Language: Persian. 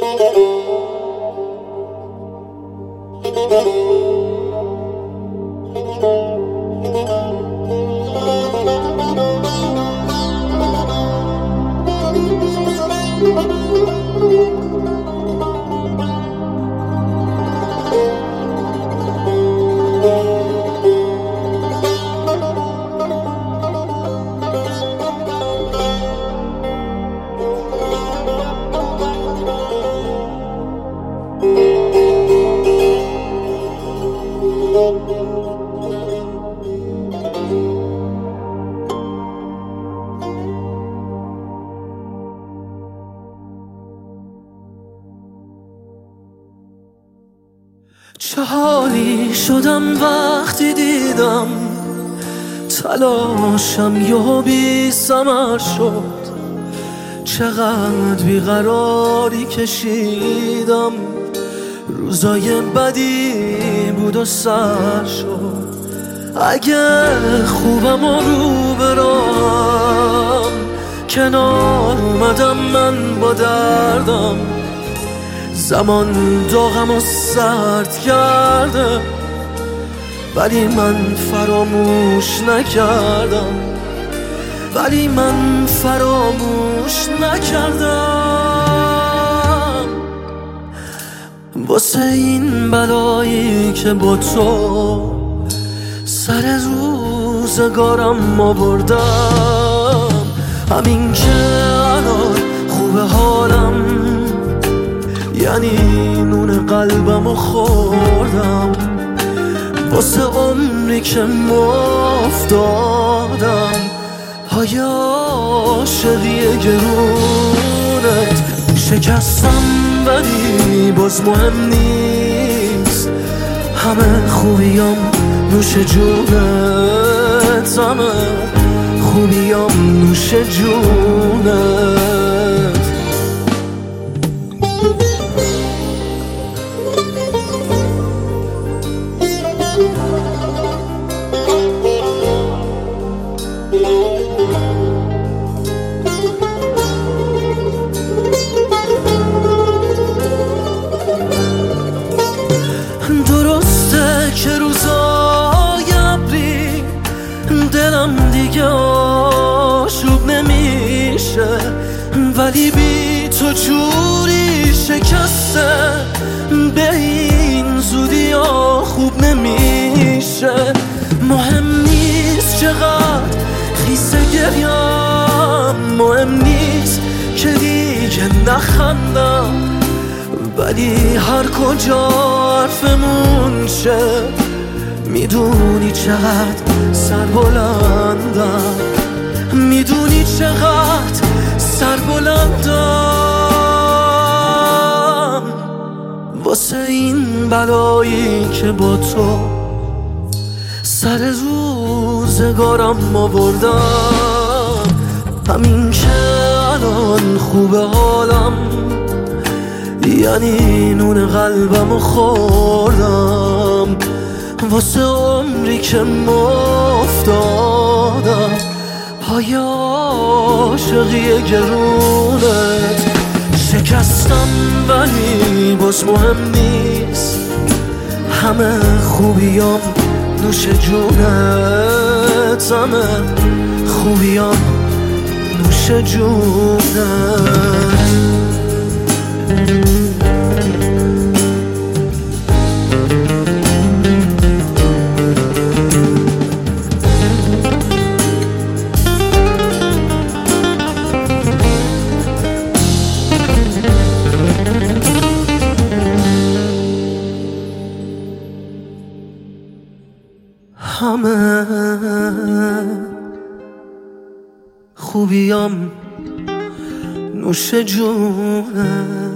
چه حالی شدم وقتی دیدم تلاشم یهو بی ثمر شد. چقدر بیقراری کشیدم، روزای بدی بود و سر شد. اگه خوبم و رو برام کنار اومدم من با دردم، زمان داغم و سرد کرده ولی من فراموش نکردم، ولی من فراموش نکردم. واسه این بلایی که با تو سر روزگارم آوردم، همین که الان خوب حالم یعنی نون قلبمو خوردم. واسه عمری که افتادم پای عاشقی گرونت شکستم، ولی باز مهم نیست. همه خوبیام نوش جونت، همه خوبیام نوش جونت. درسته که روزای ابری دلم دیگه آشوب نمیشه، ولی بی تو جوری شکسته به این زودی ها خوب نمیشه. مهم نیست چقدر خیسه گریم، مهم نیست که دیگه نخندم، ولی هر کجا حرفمون شه میدونی چقدر سربلندم، میدونی چقدر سربلندم. واسه این بلایی که با تو سر روزگارم آوردم، همین که الان خوب حالم یعنی نون قلبمو خوردم. واسه عمری که افتادم پای عاشقی گرونت شکستم، ولی باز مهم نیست. همه خوبیام نوش جونت، همه خوبیام نوش جونت. همه خوبیام نوش جونه.